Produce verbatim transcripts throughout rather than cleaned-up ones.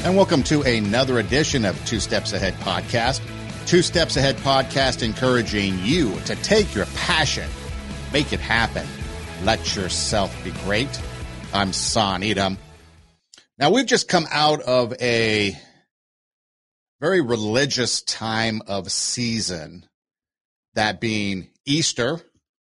And welcome to another edition of Two Steps Ahead Podcast. Two Steps Ahead Podcast encouraging you to take your passion, make it happen, let yourself be great. I'm Son Edom. Now, we've just come out of a very religious time of season, that being Easter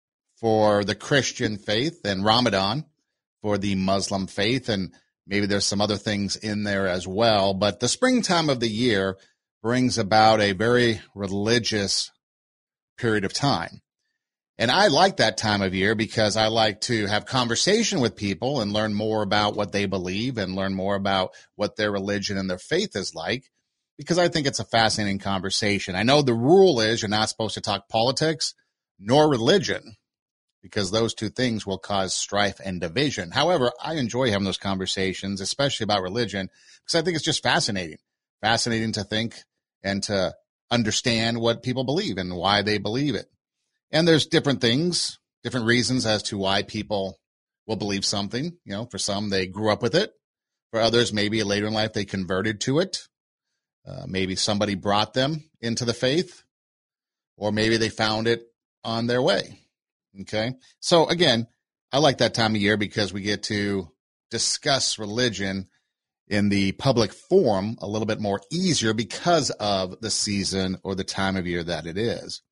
for the Christian faith and Ramadan for the Muslim faith, and maybe there's some other things in there as well. But the springtime of the year brings about a very religious period of time. And I like that time of year because I like to have conversation with people and learn more about what they believe and learn more about what their religion and their faith is like, because I think it's a fascinating conversation. I know the rule is you're not supposed to talk politics nor religion, because those two things will cause strife and division. However, I enjoy having those conversations, especially about religion, because I think it's just fascinating. Fascinating to think and to understand what people believe and why they believe it. And there's different things, different reasons as to why people will believe something. You know, for some, they grew up with it. For others, maybe later in life, they converted to it. Uh, maybe somebody brought them into the faith, or maybe they found it on their way. Okay. So again, I like that time of year because we get to discuss religion in the public forum a little bit more easier because of the season or the time of year that it is.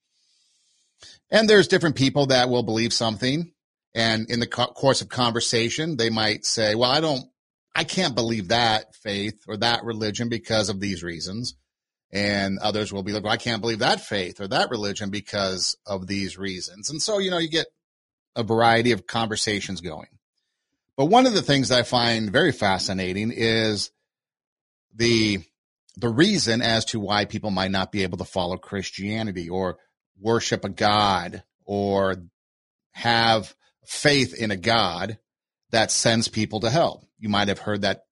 And there's different people that will believe something, and in the co- course of conversation, they might say, well, I don't, I can't believe that faith or that religion because of these reasons. And others will be like, well, I can't believe that faith or that religion because of these reasons. And so, you know, you get a variety of conversations going. But one of the things that I find very fascinating is the, the reason as to why people might not be able to follow Christianity or worship a God or have faith in a God that sends people to hell. You might have heard that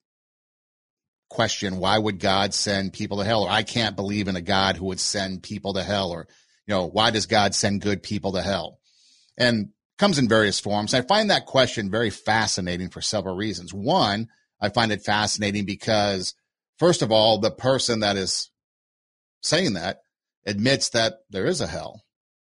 question, why would God send people to hell? Or I can't believe in a God who would send people to hell. Or, you know, why does God send good people to hell? And comes in various forms. I find that question very fascinating for several reasons. One, I find it fascinating because, first of all, the person that is saying that admits that there is a hell,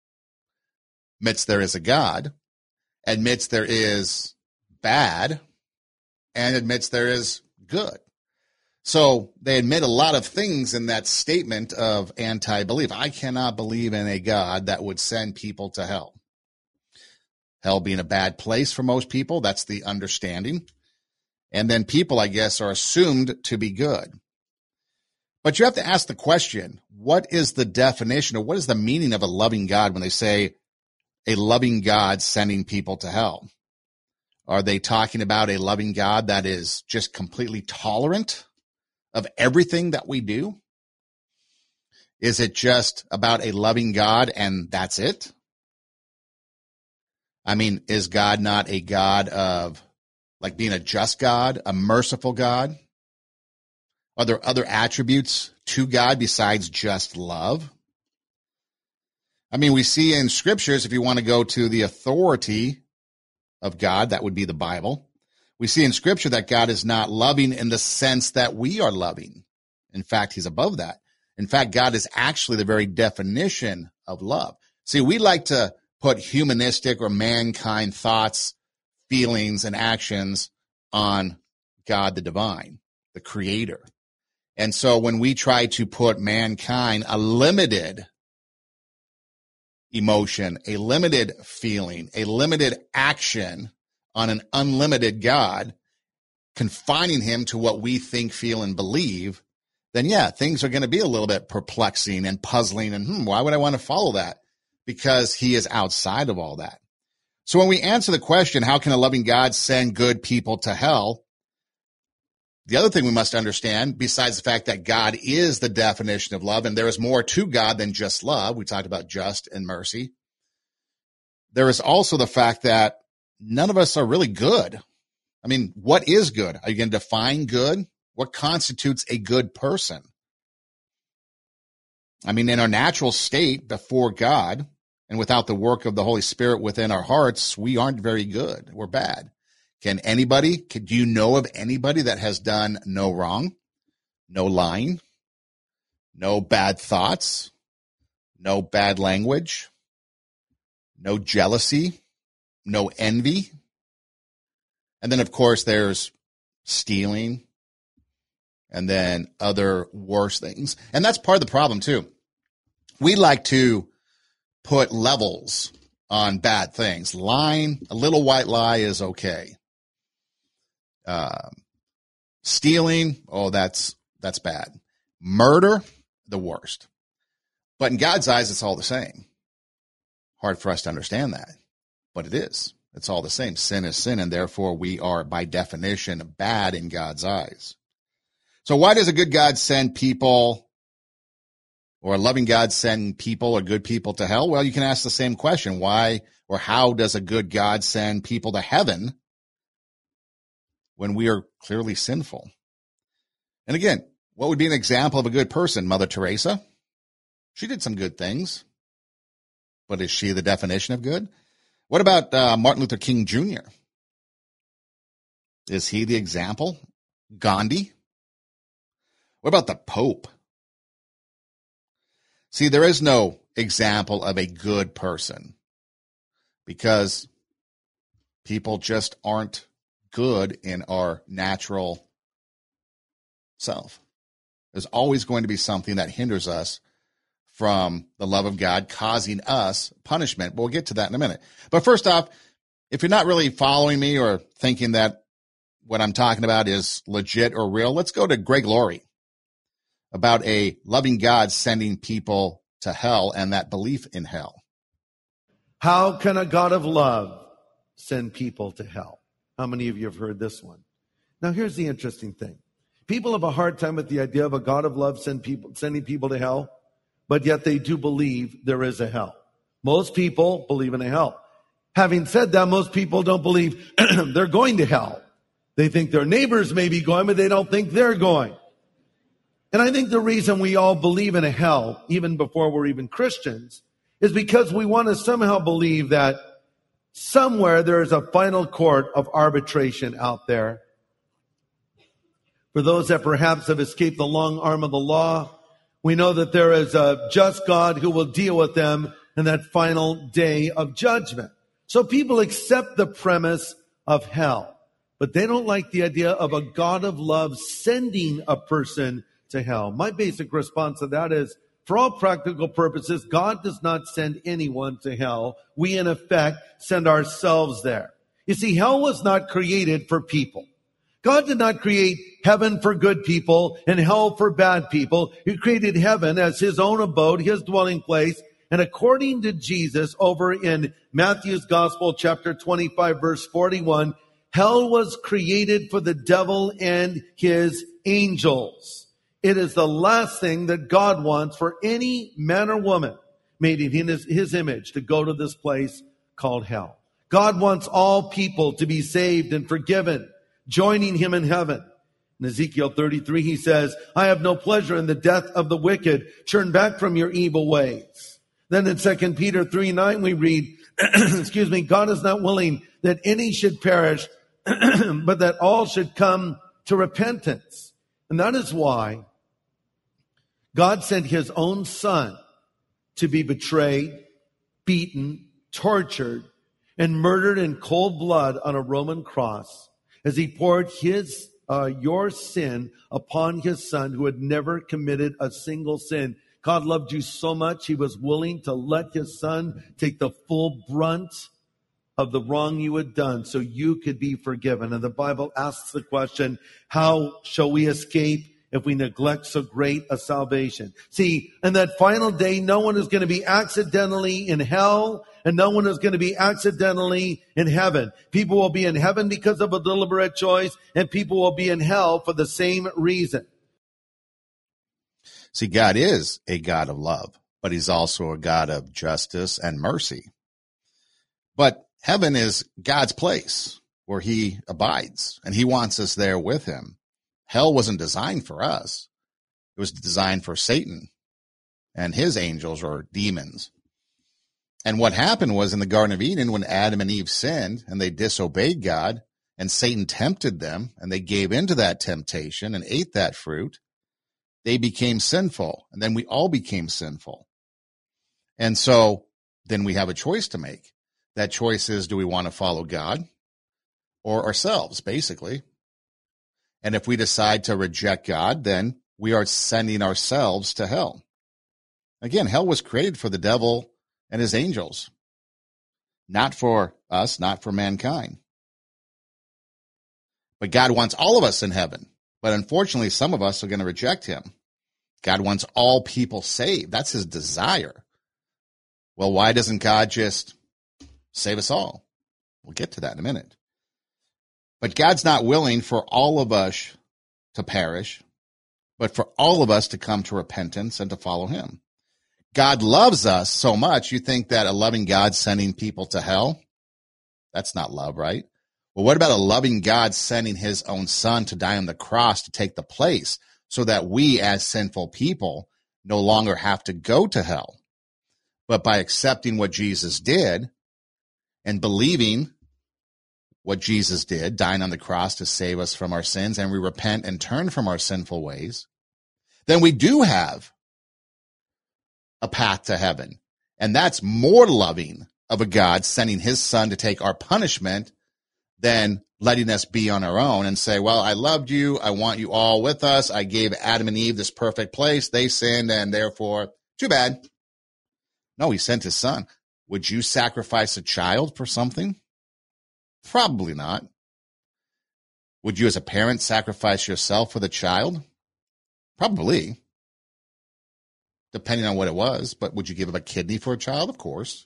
admits there is a God, admits there is bad, and admits there is good. So they admit a lot of things in that statement of anti-belief. I cannot believe in a God that would send people to hell. Hell being a bad place for most people, that's the understanding. And then people, I guess, are assumed to be good. But you have to ask the question, what is the definition or what is the meaning of a loving God when they say a loving God sending people to hell? Are they talking about a loving God that is just completely tolerant of everything that we do? Is it just about a loving God and that's it? I mean, is God not a God of like being a just God, a merciful God? Are there other attributes to God besides just love? I mean, we see in scriptures, if you want to go to the authority of God, that would be the Bible. We see in scripture that God is not loving in the sense that we are loving. In fact, he's above that. In fact, God is actually the very definition of love. See, we like to put humanistic or mankind thoughts, feelings, and actions on God, the divine, the creator. And so when we try to put mankind a limited emotion, a limited feeling, a limited action on an unlimited God, confining him to what we think, feel, and believe, then yeah, things are going to be a little bit perplexing and puzzling. And hmm, why would I want to follow that? Because he is outside of all that. So when we answer the question, how can a loving God send good people to hell? The other thing we must understand, besides the fact that God is the definition of love, and there is more to God than just love, we talked about just and mercy, there is also the fact that none of us are really good. I mean, what is good? Are you going to define good? What constitutes a good person? I mean, in our natural state before God and without the work of the Holy Spirit within our hearts, we aren't very good. We're bad. Can anybody, do you know of anybody that has done no wrong? no lying, no bad thoughts, no bad language, no jealousy, no envy. And then, of course, there's stealing and then other worse things. And that's part of the problem, too. We like to put levels on bad things. Lying, a little white lie is okay. Uh, stealing, oh, that's that's bad. Murder, the worst. But in God's eyes, it's all the same. Hard for us to understand that, but it is. It's all the same. Sin is sin, and therefore we are, by definition, bad in God's eyes. So why does a good God send people, or a loving God send people or good people to hell? Well, you can ask the same question. Why or how does a good God send people to heaven when we are clearly sinful? And again, what would be an example of a good person? Mother Teresa? She did some good things, but is she the definition of good? What about uh, Martin Luther King Junior? Is he the example? Gandhi? What about the Pope? See, there is no example of a good person because people just aren't good in our natural self. There's always going to be something that hinders us from the love of God, causing us punishment. We'll get to that in a minute. But first off, if you're not really following me or thinking that what I'm talking about is legit or real, let's go to Greg Laurie about a loving God sending people to hell and that belief in hell. How can a God of love send people to hell? How many of you have heard this one? Now, here's the interesting thing. People have a hard time with the idea of a God of love send people, sending people to hell, but yet they do believe there is a hell. Most people believe in a hell. Having said that, most people don't believe they're going to hell. They think their neighbors may be going, but they don't think they're going. And I think the reason we all believe in a hell, even before we're even Christians, is because we want to somehow believe that somewhere there is a final court of arbitration out there. For those that perhaps have escaped the long arm of the law, we know that there is a just God who will deal with them in that final day of judgment. So people accept the premise of hell, but they don't like the idea of a God of love sending a person to hell. My basic response to that is, for all practical purposes, God does not send anyone to hell. We, in effect, send ourselves there. You see, hell was not created for people. God did not create heaven for good people and hell for bad people. He created heaven as his own abode, his dwelling place. And according to Jesus, over in Matthew's Gospel, chapter twenty-five, verse forty-one, hell was created for the devil and his angels. It is the last thing that God wants for any man or woman made in his, his image to go to this place called hell. God wants all people to be saved and forgiven, joining him in heaven. In Ezekiel thirty-three, he says, I have no pleasure in the death of the wicked. Turn back from your evil ways. Then in Second Peter three nine, we read, excuse me, God is not willing that any should perish, but that all should come to repentance. And that is why God sent his own son to be betrayed, beaten, tortured, and murdered in cold blood on a Roman cross as he poured his, uh, your sin upon his son who had never committed a single sin. God loved you so much, he was willing to let his son take the full brunt of the wrong you had done so you could be forgiven. And the Bible asks the question, how shall we escape if we neglect so great a salvation? See, in that final day, no one is going to be accidentally in hell, and no one is going to be accidentally in heaven. People will be in heaven because of a deliberate choice, and people will be in hell for the same reason. See, God is a God of love, but he's also a God of justice and mercy. But heaven is God's place where he abides, and he wants us there with him. Hell wasn't designed for us. It was designed for Satan and his angels or demons. And what happened was in the Garden of Eden, when Adam and Eve sinned and they disobeyed God and Satan tempted them and they gave into that temptation and ate that fruit, they became sinful, and then we all became sinful. And so then we have a choice to make. That choice is, do we want to follow God or ourselves, basically? And if we decide to reject God, then we are sending ourselves to hell. Again, hell was created for the devil and his angels, not for us, not for mankind. But God wants all of us in heaven. But unfortunately, some of us are going to reject him. God wants all people saved. That's his desire. Well, why doesn't God just save us all? We'll get to that in a minute. But God's not willing for all of us to perish, but for all of us to come to repentance and to follow him. God loves us so much, you think that a loving God sending people to hell? That's not love, right? Well, what about a loving God sending his own son to die on the cross to take the place so that we as sinful people no longer have to go to hell? But by accepting what Jesus did and believing what Jesus did, dying on the cross to save us from our sins, and we repent and turn from our sinful ways, then we do have a path to heaven. And that's more loving of a God sending his son to take our punishment than letting us be on our own and say, well, I loved you. I want you all with us. I gave Adam and Eve this perfect place. They sinned, and therefore, too bad. No, he sent his son. Would you sacrifice a child for something? Probably not. Would you as a parent sacrifice yourself for the child? Probably. Depending on what it was. But would you give up a kidney for a child? Of course.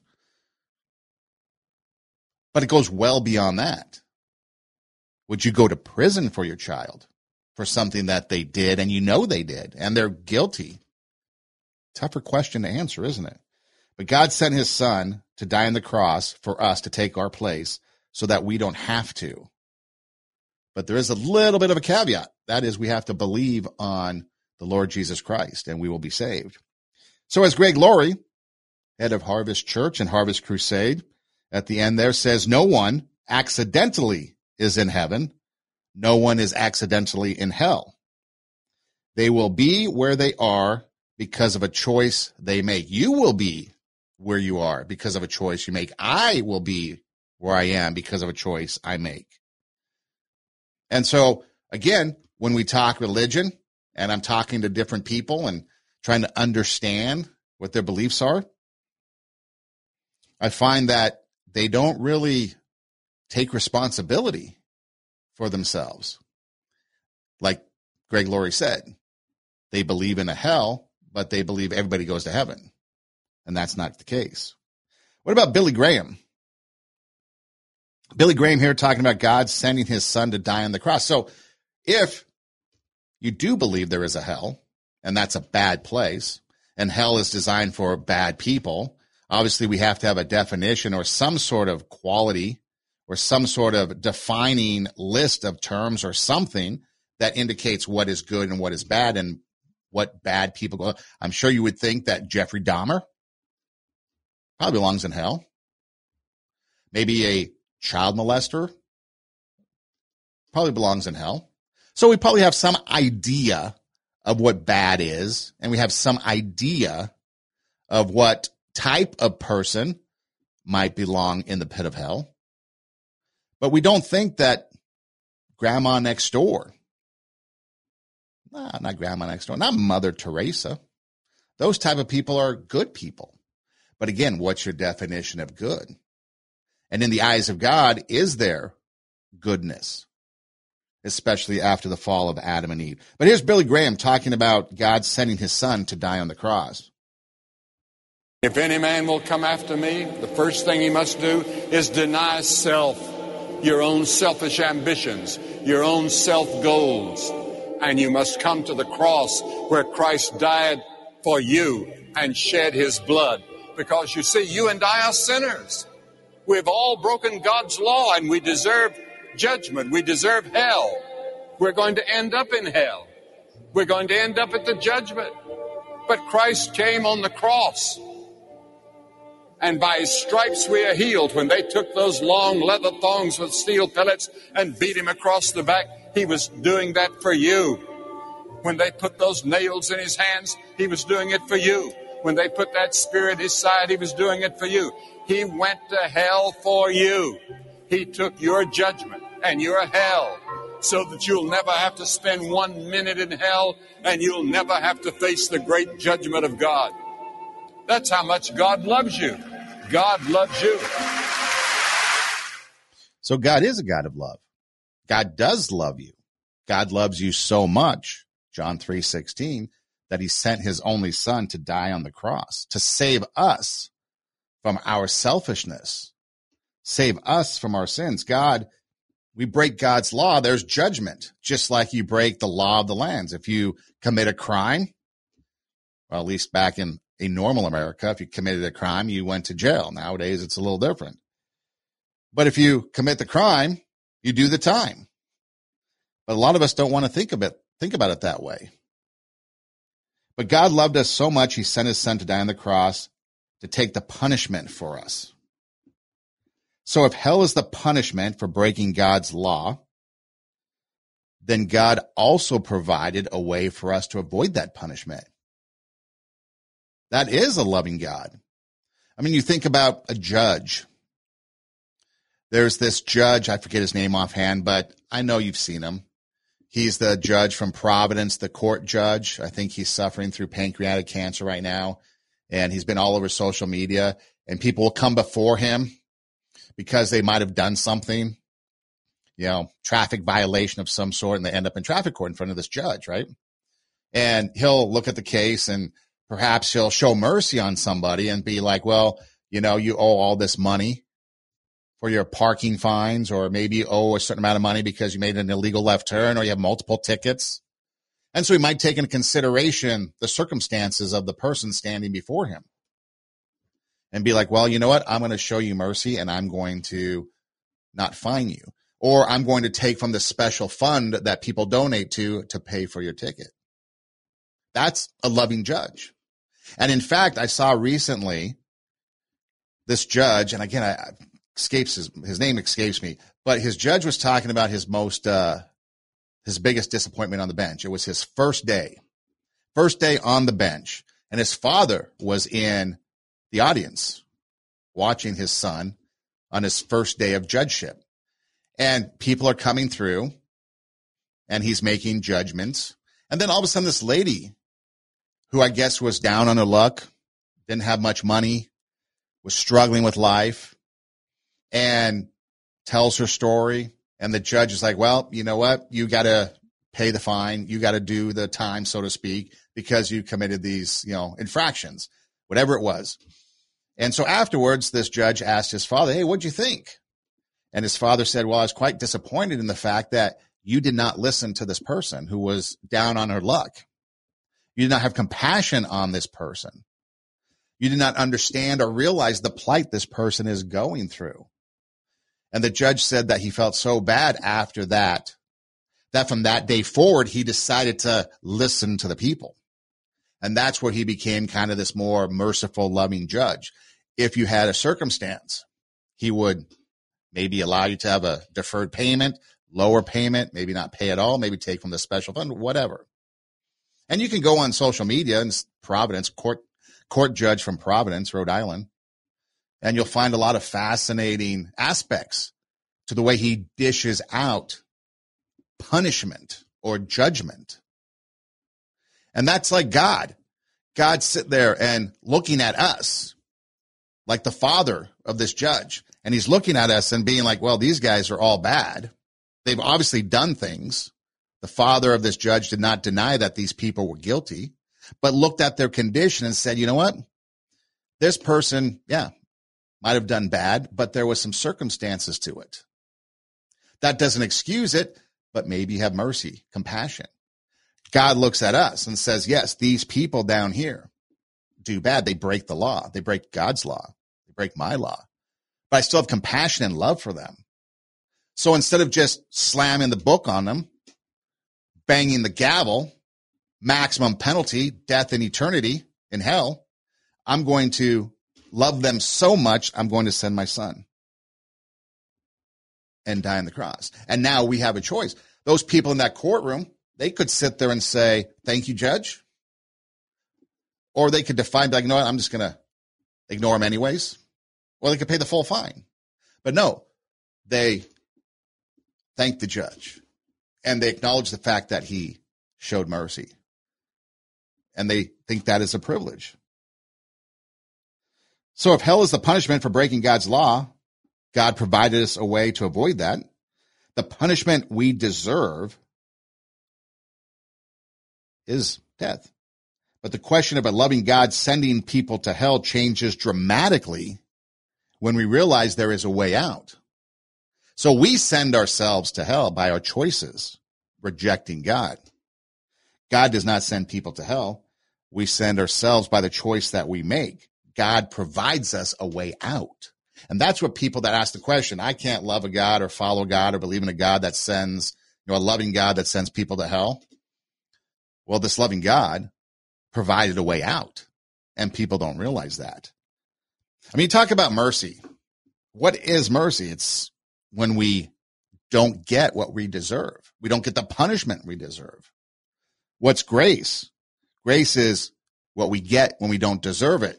But it goes well beyond that. Would you go to prison for your child for something that they did and you know they did and they're guilty? Tougher question to answer, isn't it? But God sent his son to die on the cross for us to take our place so that we don't have to. But there is a little bit of a caveat. That is, we have to believe on the Lord Jesus Christ and we will be saved. So as Greg Laurie, head of Harvest Church and Harvest Crusade, at the end there says, no one accidentally is in heaven. No one is accidentally in hell. They will be where they are because of a choice they make. You will be where you are because of a choice you make. I will be where I am because of a choice I make. And so, again, when we talk religion, and I'm talking to different people and trying to understand what their beliefs are, I find that they don't really take responsibility for themselves. Like Greg Laurie said, they believe in a hell, but they believe everybody goes to heaven. And that's not the case. What about Billy Graham? Billy Graham here talking about God sending his son to die on the cross. So if you do believe there is a hell, and that's a bad place, and hell is designed for bad people, obviously we have to have a definition or some sort of quality or some sort of defining list of terms or something that indicates what is good and what is bad and what bad people go. I'm sure you would think that Jeffrey Dahmer probably belongs in hell. Maybe a child molester probably belongs in hell. So we probably have some idea of what bad is, and we have some idea of what type of person might belong in the pit of hell. But we don't think that grandma next door, nah, not grandma next door, not Mother Teresa. Those type of people are good people. But again, what's your definition of good? And in the eyes of God, is there goodness, especially after the fall of Adam and Eve? But here's Billy Graham talking about God sending his son to die on the cross. If any man will come after me, the first thing he must do is deny self, your own selfish ambitions, your own self-goals. And you must come to the cross where Christ died for you and shed his blood. Because you see, you and I are sinners. We've all broken God's law and we deserve judgment. We deserve hell. We're going to end up in hell. We're going to end up at the judgment. But Christ came on the cross. And by his stripes we are healed. When they took those long leather thongs with steel pellets and beat him across the back, he was doing that for you. When they put those nails in his hands, he was doing it for you. When they put that spear in his side, he was doing it for you. He went to hell for you. He took your judgment and your hell so that you'll never have to spend one minute in hell and you'll never have to face the great judgment of God. That's how much God loves you. God loves you. So God is a God of love. God does love you. God loves you so much, John three sixteen, that he sent his only son to die on the cross to save us from our selfishness, save us from our sins. God, we break God's law, there's judgment, just like you break the law of the lands. If you commit a crime, well, at least back in a normal America, if you committed a crime, you went to jail. Nowadays, it's a little different. But if you commit the crime, you do the time. But a lot of us don't want to think of it, think about it that way. But God loved us so much, he sent his son to die on the cross to take the punishment for us. So if hell is the punishment for breaking God's law, then God also provided a way for us to avoid that punishment. That is a loving God. I mean, you think about a judge. There's this judge, I forget his name offhand, but I know you've seen him. He's the judge from Providence, the court judge. I think he's suffering through pancreatic cancer right now, and he's been all over social media, and people will come before him because they might have done something, you know, traffic violation of some sort, and they end up in traffic court in front of this judge, right? And he'll look at the case, and perhaps he'll show mercy on somebody and be like, well, you know, you owe all this money for your parking fines, or maybe you owe a certain amount of money because you made an illegal left turn or you have multiple tickets. And so he might take into consideration the circumstances of the person standing before him and be like, well, you know what? I'm going to show you mercy and I'm going to not fine you. Or I'm going to take from the special fund that people donate to to pay for your ticket. That's a loving judge. And in fact, I saw recently this judge, and again, I escapes his, his name escapes me, but his judge was talking about his most, uh, his biggest disappointment on the bench. It was his first day, first day on the bench. And his father was in the audience watching his son on his first day of judgeship. And people are coming through and he's making judgments. And then all of a sudden this lady, who I guess was down on her luck, didn't have much money, was struggling with life, and tells her story. And the judge is like, well, you know what? You got to pay the fine. You got to do the time, so to speak, because you committed these, you know, infractions, whatever it was. And so afterwards, this judge asked his father, hey, what'd you think? And his father said, well, I was quite disappointed in the fact that you did not listen to this person who was down on her luck. You did not have compassion on this person. You did not understand or realize the plight this person is going through. And the judge said that he felt so bad after that, that from that day forward, he decided to listen to the people. And that's where he became kind of this more merciful, loving judge. If you had a circumstance, he would maybe allow you to have a deferred payment, lower payment, maybe not pay at all, maybe take from the special fund, whatever. And you can go on social media and Providence, court, court judge from Providence, Rhode Island, and you'll find a lot of fascinating aspects to the way he dishes out punishment or judgment. And that's like God. God sit there and looking at us like the father of this judge. And he's looking at us and being like, well, these guys are all bad. They've obviously done things. The father of this judge did not deny that these people were guilty, but looked at their condition and said, you know what? This person, yeah, might have done bad, but there was some circumstances to it. That doesn't excuse it, but maybe have mercy, compassion. God looks at us and says, yes, these people down here do bad. They break the law. They break God's law. They break my law. But I still have compassion and love for them. So instead of just slamming the book on them, banging the gavel, maximum penalty, death and eternity in hell, I'm going to love them so much, I'm going to send my son and die on the cross. And now we have a choice. Those people in that courtroom, they could sit there and say, thank you, Judge. Or they could define, like, you know what, I'm just going to ignore him anyways. Or they could pay the full fine. But no, they thank the judge. And they acknowledge the fact that he showed mercy. And they think that is a privilege. So if hell is the punishment for breaking God's law, God provided us a way to avoid that. The punishment we deserve is death. But the question of a loving God sending people to hell changes dramatically when we realize there is a way out. So we send ourselves to hell by our choices, rejecting God. God does not send people to hell. We send ourselves by the choice that we make. God provides us a way out. And that's what people that ask the question, I can't love a God or follow God or believe in a God that sends, you know, a loving God that sends people to hell. Well, this loving God provided a way out, and people don't realize that. I mean, talk about mercy. What is mercy? It's when we don't get what we deserve. We don't get the punishment we deserve. What's grace? Grace is what we get when we don't deserve it.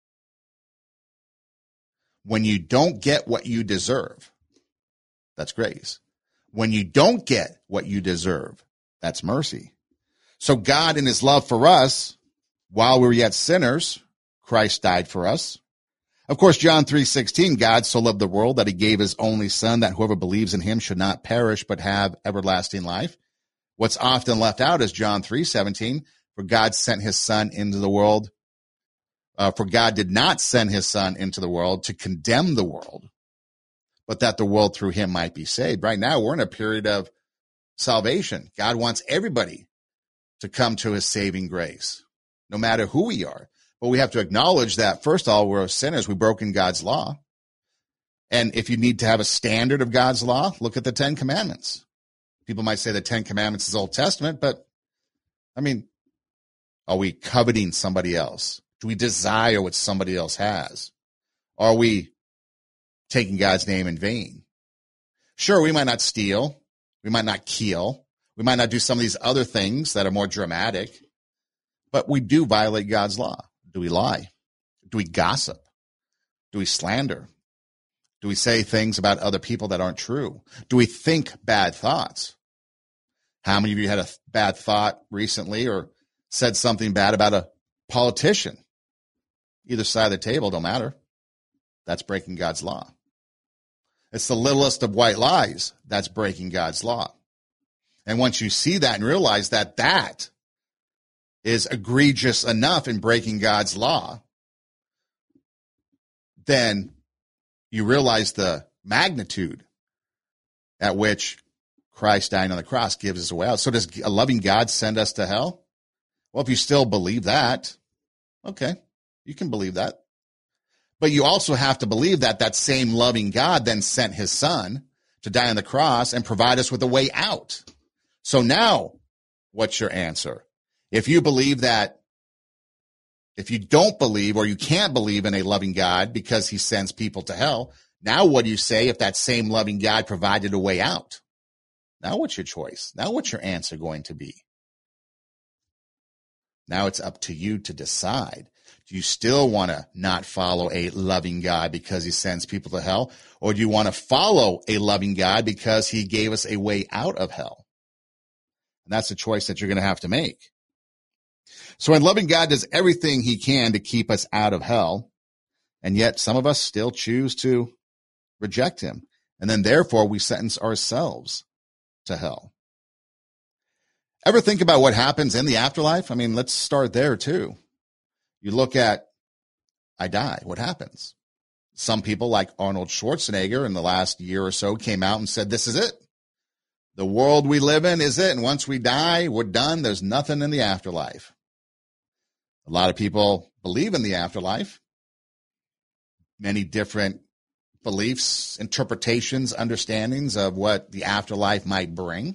When you don't get what you deserve, that's grace. When you don't get what you deserve, that's mercy. So God, in his love for us, while we were yet sinners, Christ died for us. Of course, John three sixteen, God so loved the world that he gave his only son, that whoever believes in him should not perish but have everlasting life. What's often left out is John three seventeen, for God sent his son into the world. Uh, for God did not send his son into the world to condemn the world, but that the world through him might be saved. Right now, we're in a period of salvation. God wants everybody to come to his saving grace, no matter who we are. But we have to acknowledge that, first of all, we're sinners. We've broken God's law. And if you need to have a standard of God's law, look at the Ten Commandments. People might say the Ten Commandments is Old Testament, but, I mean, are we coveting somebody else? Do we desire what somebody else has? Are we taking God's name in vain? Sure, we might not steal. We might not kill. We might not do some of these other things that are more dramatic, but we do violate God's law. Do we lie? Do we gossip? Do we slander? Do we say things about other people that aren't true? Do we think bad thoughts? How many of you had a bad thought recently or said something bad about a politician? Either side of the table, don't matter. That's breaking God's law. It's the littlest of white lies. That's breaking God's law. And once you see that and realize that that is egregious enough in breaking God's law, then you realize the magnitude at which Christ dying on the cross gives us a way out. So does a loving God send us to hell? Well, if you still believe that, okay, you can believe that. But you also have to believe that that same loving God then sent his son to die on the cross and provide us with a way out. So now, what's your answer? If you believe that, if you don't believe or you can't believe in a loving God because he sends people to hell, now what do you say if that same loving God provided a way out? Now what's your choice? Now what's your answer going to be? Now it's up to you to decide. Do you still want to not follow a loving God because he sends people to hell? Or do you want to follow a loving God because he gave us a way out of hell? And that's the choice that you're going to have to make. So when loving God does everything he can to keep us out of hell, and yet some of us still choose to reject him. And then therefore we sentence ourselves to hell. Ever think about what happens in the afterlife? I mean, let's start there too. You look at, I die, what happens? Some people like Arnold Schwarzenegger in the last year or so came out and said, this is it. The world we live in is it. And once we die, we're done. There's nothing in the afterlife. A lot of people believe in the afterlife. Many different beliefs, interpretations, understandings of what the afterlife might bring.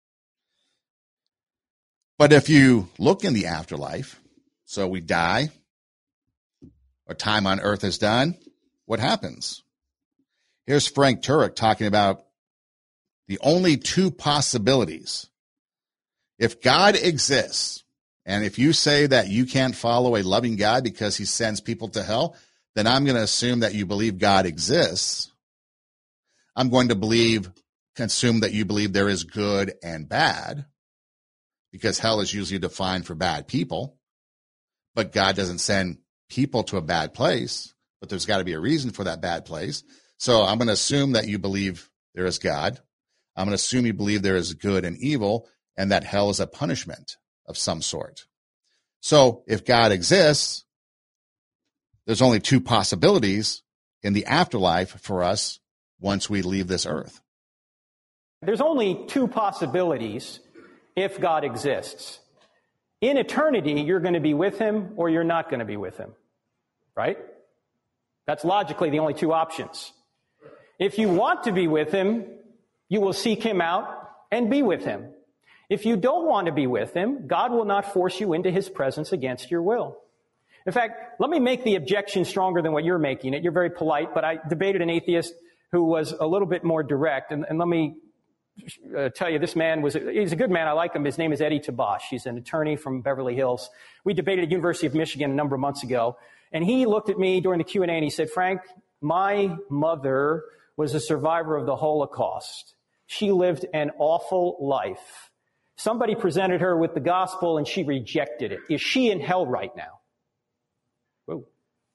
But if you look in the afterlife, so we die, our time on earth is done, what happens? Here's Frank Turek talking about the only two possibilities if God exists, and if you say that you can't follow a loving God because he sends people to hell, then I'm going to assume that you believe God exists. I'm going to believe, assume that you believe there is good and bad, because hell is usually defined for bad people. But God doesn't send people to a bad place, but there's got to be a reason for that bad place. So I'm going to assume that you believe there is God. I'm going to assume you believe there is good and evil, and that hell is a punishment of some sort. So if God exists, there's only two possibilities in the afterlife for us once we leave this earth. There's only two possibilities if God exists. In eternity, you're going to be with him or you're not going to be with him, right? That's logically the only two options. If you want to be with him, you will seek him out and be with him. If you don't want to be with him, God will not force you into his presence against your will. In fact, let me make the objection stronger than what you're making it. You're very polite, but I debated an atheist who was a little bit more direct. And, and let me uh, tell you, this man was, he's a good man. I like him. His name is Eddie Tabash. He's an attorney from Beverly Hills. We debated at the University of Michigan a number of months ago. And he looked at me during the Q and A and he said, Frank, my mother was a survivor of the Holocaust. She lived an awful life. Somebody presented her with the gospel and she rejected it. Is she in hell right now? Whoa.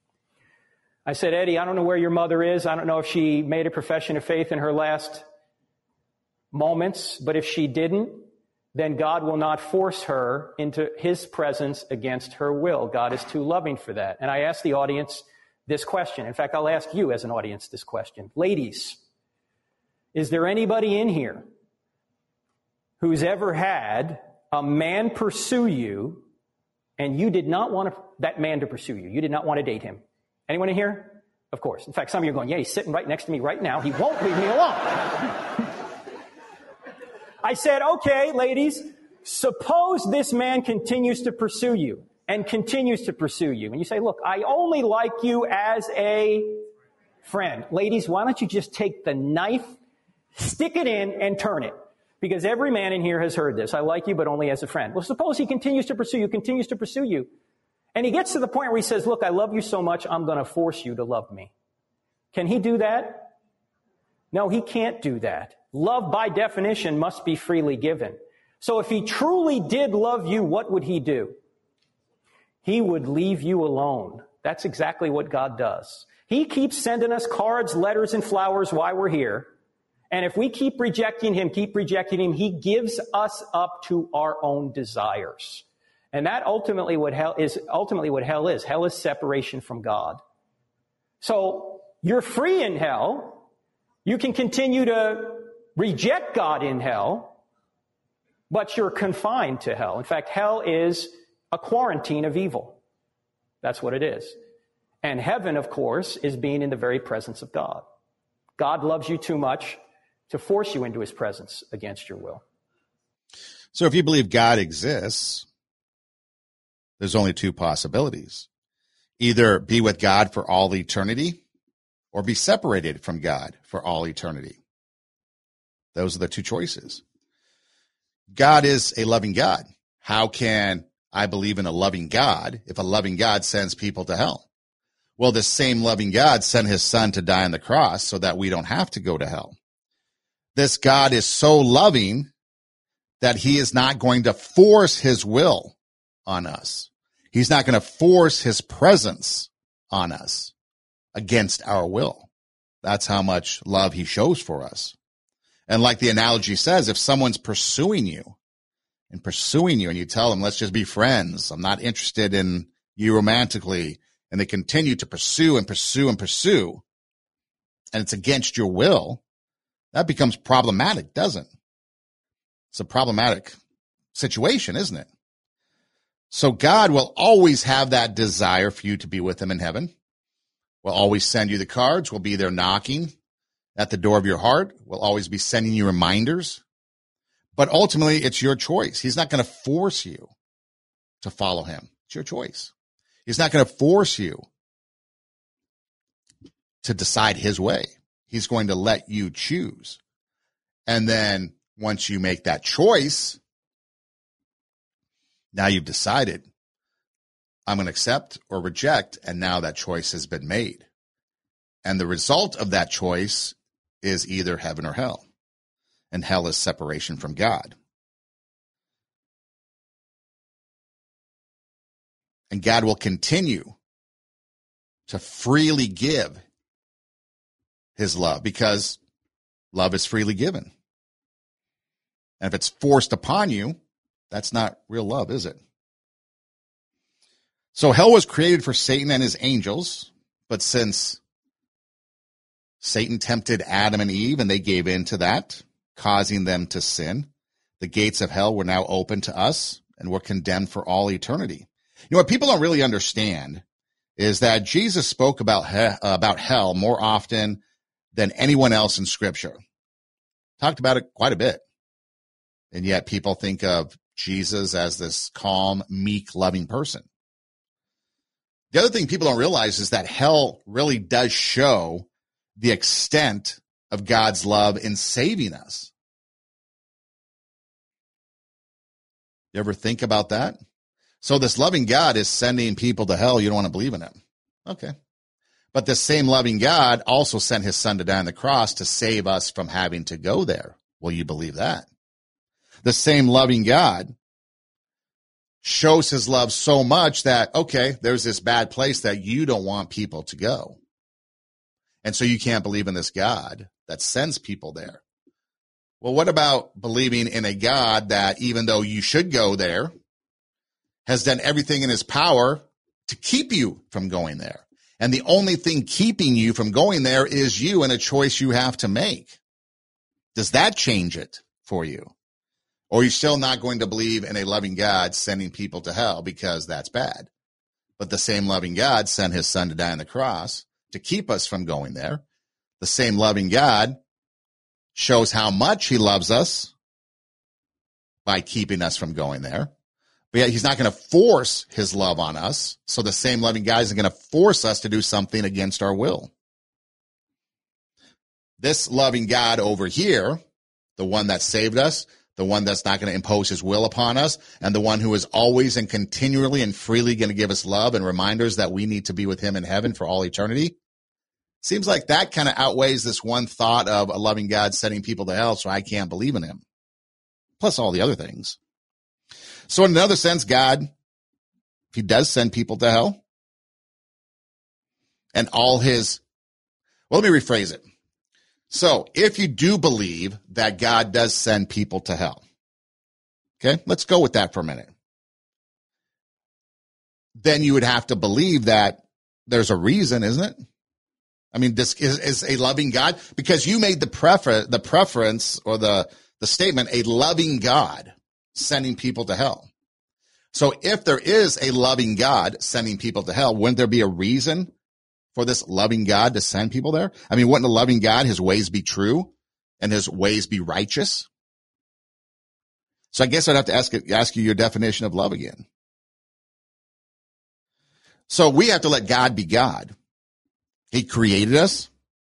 I said, Eddie, I don't know where your mother is. I don't know if she made a profession of faith in her last moments, but if she didn't, then God will not force her into his presence against her will. God is too loving for that. And I asked the audience this question. In fact, I'll ask you as an audience this question. Ladies, is there anybody in here who's ever had a man pursue you and you did not want to, that man to pursue you? You did not want to date him. Anyone in here? Of course. In fact, some of you are going, yeah, he's sitting right next to me right now. He won't leave me alone. I said, okay, ladies, suppose this man continues to pursue you and continues to pursue you. And you say, look, I only like you as a friend. Ladies, why don't you just take the knife, stick it in, and turn it? Because every man in here has heard this. I like you, but only as a friend. Well, suppose he continues to pursue you, continues to pursue you. And he gets to the point where he says, look, I love you so much, I'm going to force you to love me. Can he do that? No, he can't do that. Love, by definition, must be freely given. So if he truly did love you, what would he do? He would leave you alone. That's exactly what God does. He keeps sending us cards, letters, and flowers while we're here. And if we keep rejecting him, keep rejecting him, he gives us up to our own desires. And that ultimately what hell is, ultimately what hell is. Hell is separation from God. So you're free in hell. You can continue to reject God in hell, but you're confined to hell. In fact, hell is a quarantine of evil. That's what it is. And heaven, of course, is being in the very presence of God. God loves you too much to force you into his presence against your will. So if you believe God exists, there's only two possibilities. Either be with God for all eternity or be separated from God for all eternity. Those are the two choices. God is a loving God. How can I believe in a loving God if a loving God sends people to hell? Well, this same loving God sent his son to die on the cross so that we don't have to go to hell. This God is so loving that he is not going to force his will on us. He's not going to force his presence on us against our will. That's how much love he shows for us. And like the analogy says, if someone's pursuing you and pursuing you and you tell them, let's just be friends, I'm not interested in you romantically, and they continue to pursue and pursue and pursue, and it's against your will, that becomes problematic, doesn't it? It's a problematic situation, isn't it? So God will always have that desire for you to be with him in heaven. We'll always send you the cards. We'll be there knocking at the door of your heart. We'll always be sending you reminders. But ultimately, it's your choice. He's not going to force you to follow him. It's your choice. He's not going to force you to decide his way. He's going to let you choose. And then once you make that choice, Now you've decided, I'm going to accept or reject, and now that choice has been made. And the result of that choice is either heaven or hell. And hell is separation from God. And God will continue to freely give his love because love is freely given. And if it's forced upon you, that's not real love, is it? So hell was created for Satan and his angels, but since Satan tempted Adam and Eve and they gave in to that, causing them to sin, the gates of hell were now open to us and we're condemned for all eternity. You know what people don't really understand is that Jesus spoke about he- about hell more often than anyone else in Scripture. Talked about it quite a bit. And yet people think of Jesus as this calm, meek, loving person. The other thing people don't realize is that hell really does show the extent of God's love in saving us. You ever think about that? So this loving God is sending people to hell. You don't want to believe in him. Okay. But this same loving God also sent his son to die on the cross to save us from having to go there. Will you believe that? The same loving God shows his love so much that, okay, there's this bad place that you don't want people to go. And so you can't believe in this God that sends people there. Well, what about believing in a God that, even though you should go there, has done everything in his power to keep you from going there? And the only thing keeping you from going there is you and a choice you have to make. Does that change it for you? Or are you still not going to believe in a loving God sending people to hell because that's bad? But the same loving God sent his son to die on the cross to keep us from going there. The same loving God shows how much he loves us by keeping us from going there. But yet he's not going to force his love on us. So the same loving God isn't going to force us to do something against our will. This loving God over here, the one that saved us, the one that's not going to impose his will upon us, and the one who is always and continually and freely going to give us love and reminders that we need to be with him in heaven for all eternity. Seems like that kind of outweighs this one thought of a loving God sending people to hell, so I can't believe in him. Plus all the other things. So in another sense, God, if he does send people to hell, and all his, well, let me rephrase it. So if you do believe that God does send people to hell, okay, let's go with that for a minute. Then you would have to believe that there's a reason, isn't it? I mean, this is, is a loving God, because you made the prefer the preference or the, the statement, a loving God sending people to hell. So if there is a loving God sending people to hell, wouldn't there be a reason for this loving God to send people there? I mean, wouldn't a loving God, his ways be true and his ways be righteous? So I guess I'd have to ask, ask you your definition of love again. So we have to let God be God. He created us.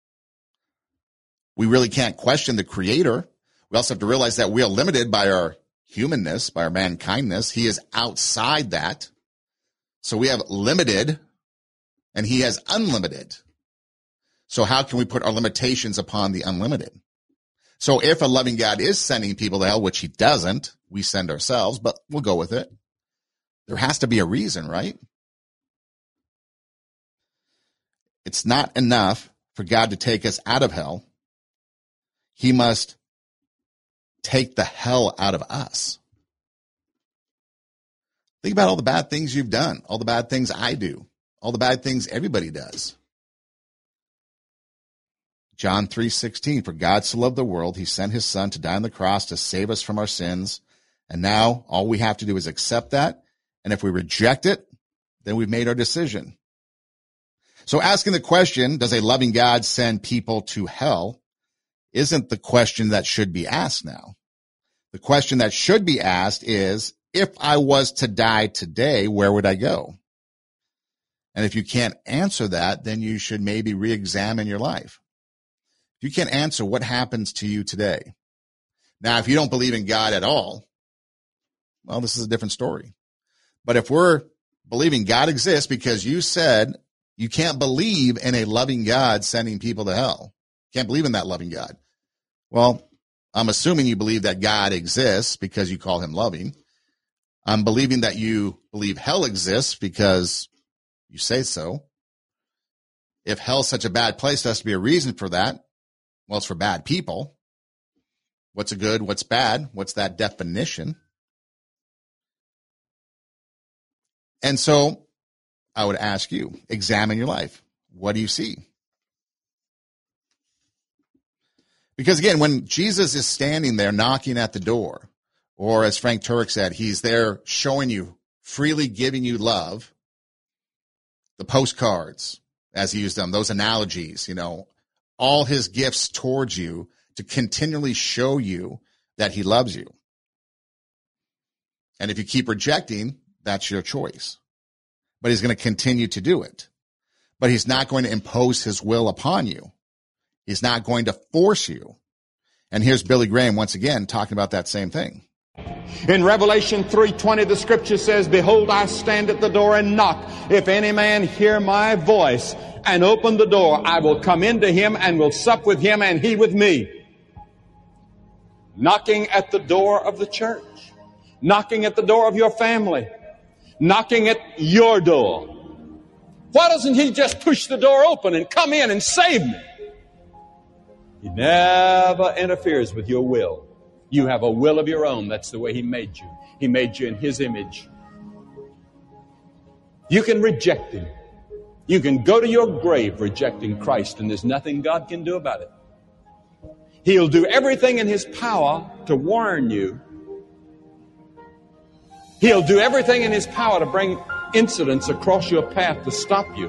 We really can't question the creator. We also have to realize that we are limited by our humanness, by our mankindness. He is outside that. So we have limited and he has unlimited. So how can we put our limitations upon the unlimited? So if a loving God is sending people to hell, which he doesn't, we send ourselves, but we'll go with it. There has to be a reason, right? It's not enough for God to take us out of hell. He must take the hell out of us. Think about all the bad things you've done, all the bad things I do, all the bad things everybody does. John three sixteen, for God so loved the world, he sent his son to die on the cross to save us from our sins. And now all we have to do is accept that. And if we reject it, then we've made our decision. So asking the question, does a loving God send people to hell, isn't the question that should be asked now. The question that should be asked is, if I was to die today, where would I go? And if you can't answer that, then you should maybe re-examine your life. If you can't answer what happens to you today. Now, if you don't believe in God at all, well, this is a different story. But if we're believing God exists because you said you can't believe in a loving God sending people to hell, can't believe in that loving God. Well, I'm assuming you believe that God exists because you call him loving. I'm believing that you believe hell exists because you say so. If hell's such a bad place, there has to be a reason for that. Well, it's for bad people. What's a good? What's bad? What's that definition? And so I would ask you, examine your life. What do you see? Because again, when Jesus is standing there knocking at the door, or as Frank Turek said, he's there showing you, freely giving you love, the postcards, as he used them, those analogies, you know, all his gifts towards you to continually show you that he loves you. And if you keep rejecting, that's your choice. But he's going to continue to do it. But he's not going to impose his will upon you. He's not going to force you. And here's Billy Graham once again talking about that same thing. In Revelation three twenty, the scripture says, "Behold, I stand at the door and knock. If any man hear my voice and open the door, I will come into him and will sup with him and he with me." Knocking at the door of the church. Knocking at the door of your family. Knocking at your door. Why doesn't he just push the door open and come in and save me? He never interferes with your will. You have a will of your own. That's the way he made you. He made you in his image. You can reject him. You can go to your grave rejecting Christ, and there's nothing God can do about it. He'll do everything in his power to warn you. He'll do everything in his power to bring incidents across your path to stop you.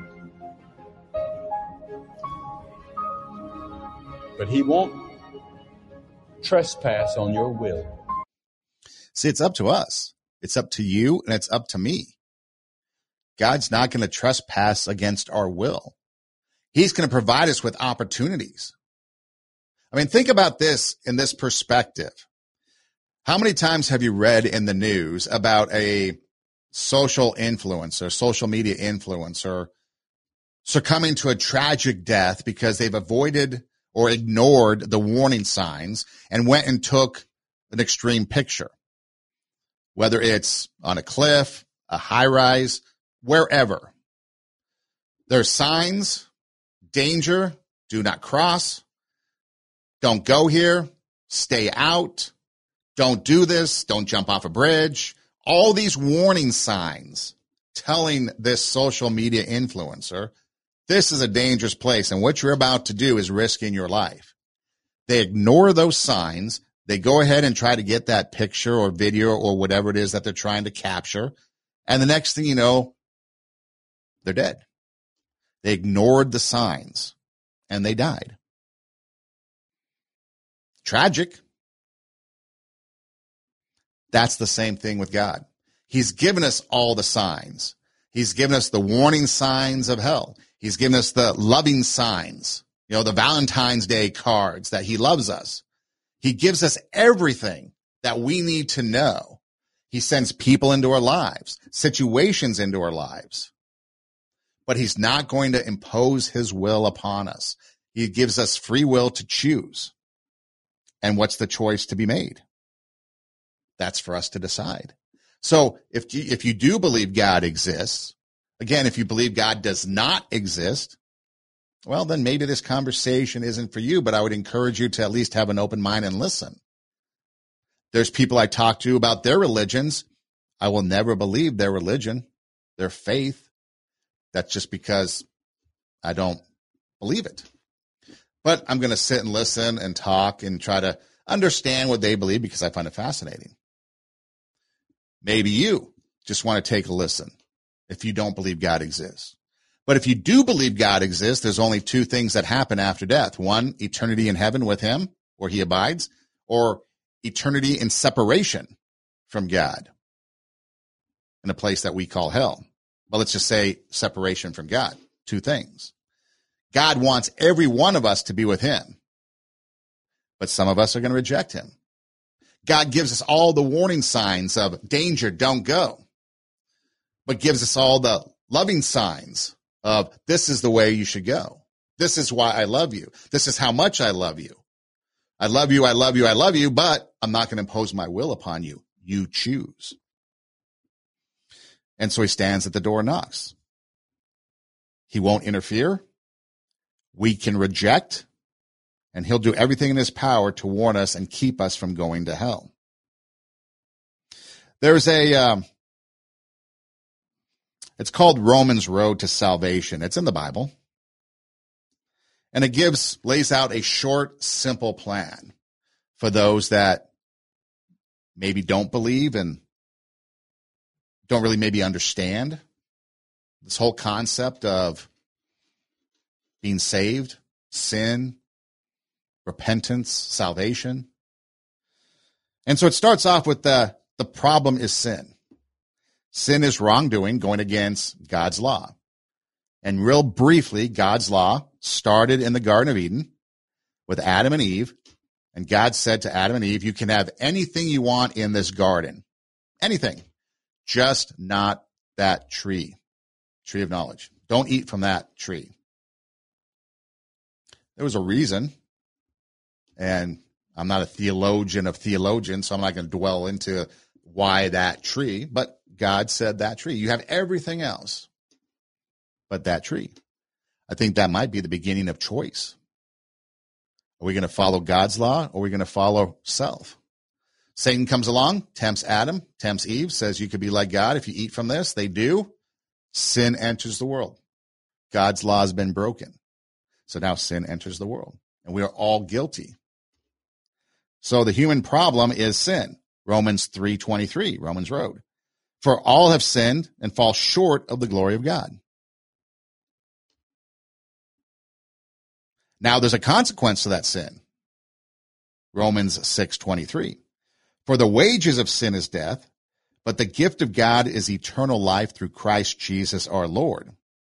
But he won't trespass on your will. See, it's up to us. It's up to you, and it's up to me. God's not going to trespass against our will. He's going to provide us with opportunities. I mean, think about this in this perspective. How many times have you read in the news about a social influencer, social media influencer succumbing to a tragic death because they've avoided or ignored the warning signs and went and took an extreme picture? Whether it's on a cliff, a high rise, wherever. There's signs, danger, do not cross, don't go here, stay out, don't do this, don't jump off a bridge. All these warning signs telling this social media influencer, this is a dangerous place, and what you're about to do is risking your life. They ignore those signs. They go ahead and try to get that picture or video or whatever it is that they're trying to capture. And the next thing you know, they're dead. They ignored the signs and they died. Tragic. That's the same thing with God. He's given us all the signs. He's given us the warning signs of hell. He's given us the loving signs, you know, the Valentine's Day cards that he loves us. He gives us everything that we need to know. He sends people into our lives, situations into our lives. But he's not going to impose his will upon us. He gives us free will to choose. And what's the choice to be made? That's for us to decide. So if you, if you do believe God exists, again, if you believe God does not exist, well, then maybe this conversation isn't for you, but I would encourage you to at least have an open mind and listen. There's people I talk to about their religions. I will never believe their religion, their faith. That's just because I don't believe it. But I'm going to sit and listen and talk and try to understand what they believe because I find it fascinating. Maybe you just want to take a listen if you don't believe God exists. But if you do believe God exists, there's only two things that happen after death. One, eternity in heaven with him, where he abides, or eternity in separation from God in a place that we call hell. But let's just say separation from God. Two things. God wants every one of us to be with him, but some of us are going to reject him. God gives us all the warning signs of danger, don't go. but gives us all the loving signs of this is the way you should go. This is why I love you. This is how much I love you. I love you, I love you, I love you, but I'm not going to impose my will upon you. You choose. And so he stands at the door and knocks. He won't interfere. We can reject, and he'll do everything in his power to warn us and keep us from going to hell. There's a, um, it's called Romans Road to Salvation. It's in the Bible. And it gives, lays out a short, simple plan for those that maybe don't believe and don't really maybe understand this whole concept of being saved, sin, repentance, salvation. And so it starts off with the, the problem is sin. Sin is wrongdoing, going against God's law. And real briefly, God's law started in the Garden of Eden with Adam and Eve. And God said to Adam and Eve, you can have anything you want in this garden. Anything. Just not that tree. Tree of knowledge. Don't eat from that tree. There was a reason. And I'm not a theologian of theologians, so I'm not going to dwell into why that tree. But God said that tree. You have everything else but that tree. I think that might be the beginning of choice. Are we going to follow God's law, or are we going to follow self? Satan comes along, tempts Adam, tempts Eve, says you could be like God if you eat from this. They do. Sin enters the world. God's law has been broken. So now sin enters the world, and we are all guilty. So the human problem is sin. Romans three twenty-three, Romans Road. For all have sinned and fall short of the glory of God. Now there's a consequence to that sin. Romans six twenty-three. For the wages of sin is death, but the gift of God is eternal life through Christ Jesus our Lord.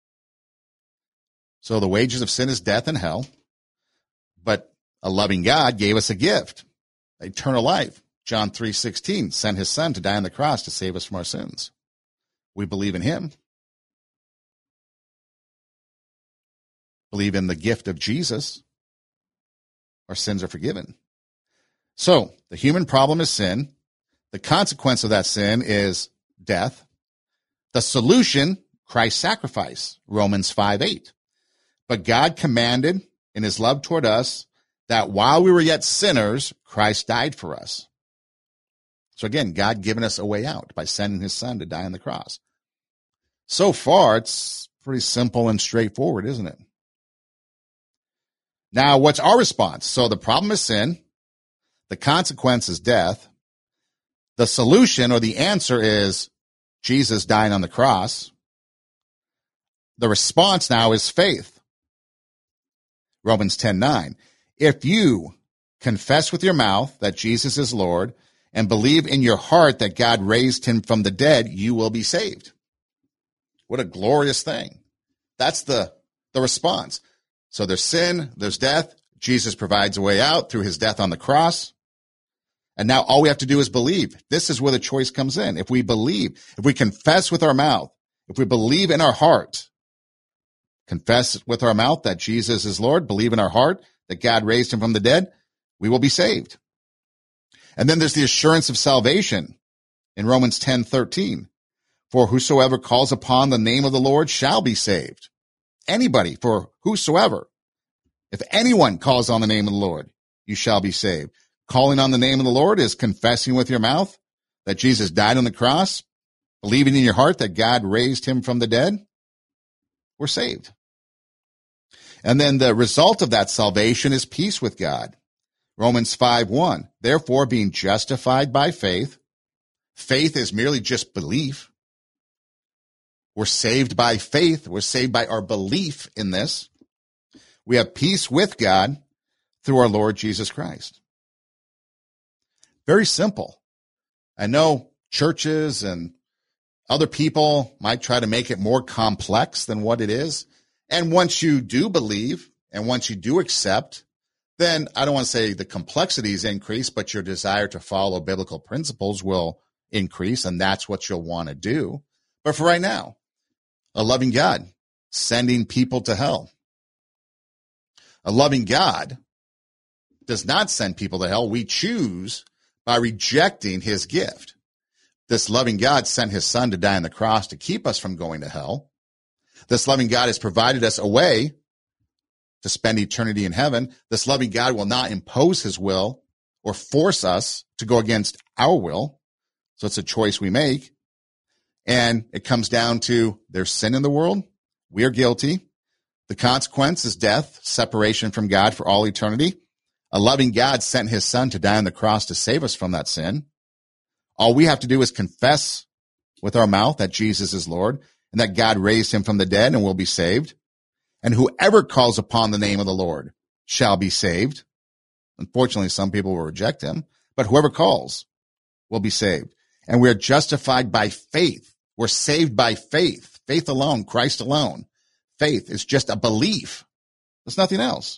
So the wages of sin is death and hell, but a loving God gave us a gift, eternal life. John three sixteen, sent his son to die on the cross to save us from our sins. We believe in him. Believe in the gift of Jesus. Our sins are forgiven. So the human problem is sin. The consequence of that sin is death. The solution, Christ's sacrifice, Romans five eight. But God commanded in his love toward us that while we were yet sinners, Christ died for us. So again, God given us a way out by sending his son to die on the cross. So far, it's pretty simple and straightforward, isn't it? Now, what's our response? So the problem is sin. The consequence is death. The solution or the answer is Jesus dying on the cross. The response now is faith. Romans ten nine. If you confess with your mouth that Jesus is Lord and believe in your heart that God raised him from the dead, you will be saved. What a glorious thing. That's the, the response. So there's sin, there's death. Jesus provides a way out through his death on the cross. And now all we have to do is believe. This is where the choice comes in. If we believe, if we confess with our mouth, if we believe in our heart, confess with our mouth that Jesus is Lord, believe in our heart that God raised him from the dead, we will be saved. And then there's the assurance of salvation in Romans ten thirteen. For whosoever calls upon the name of the Lord shall be saved. Anybody, for whosoever. If anyone calls on the name of the Lord, you shall be saved. Calling on the name of the Lord is confessing with your mouth that Jesus died on the cross, believing in your heart that God raised him from the dead. We're saved. And then the result of that salvation is peace with God. Romans five one. Therefore, being justified by faith, faith is merely just belief. We're saved by faith. We're saved by our belief in this. We have peace with God through our Lord Jesus Christ. Very simple. I know churches and other people might try to make it more complex than what it is. And once you do believe and once you do accept, then I don't want to say the complexities increase, but your desire to follow biblical principles will increase, and that's what you'll want to do. But for right now, a loving God sending people to hell. A loving God does not send people to hell. We choose by rejecting his gift. This loving God sent his son to die on the cross to keep us from going to hell. This loving God has provided us a way to spend eternity in heaven. This loving God will not impose his will or force us to go against our will. So it's a choice we make. And it comes down to there's sin in the world. We are guilty. The consequence is death, separation from God for all eternity. A loving God sent his son to die on the cross to save us from that sin. All we have to do is confess with our mouth that Jesus is Lord and that God raised him from the dead, and we'll be saved. And whoever calls upon the name of the Lord shall be saved. Unfortunately, some people will reject him, but whoever calls will be saved. And we are justified by faith. We're saved by faith. Faith alone, Christ alone. Faith is just a belief. There's nothing else.